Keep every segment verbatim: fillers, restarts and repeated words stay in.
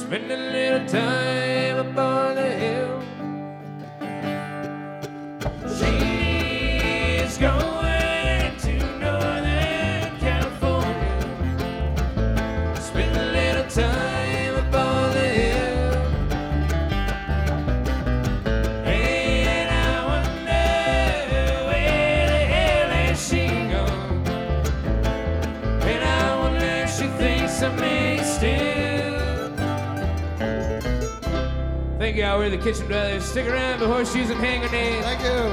spend a little time up on the hill. She's going to Northern California, spend a little time up on the hill. And I wonder where the hell is she gone? And I wonder if she thinks of me still. Thank y'all, we're the Kitchen Brothers. Stick around for Horseshoes and Hand Grenades. Thank you.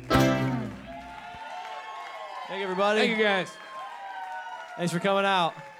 Thank you, everybody. Thank you guys. Thanks for coming out.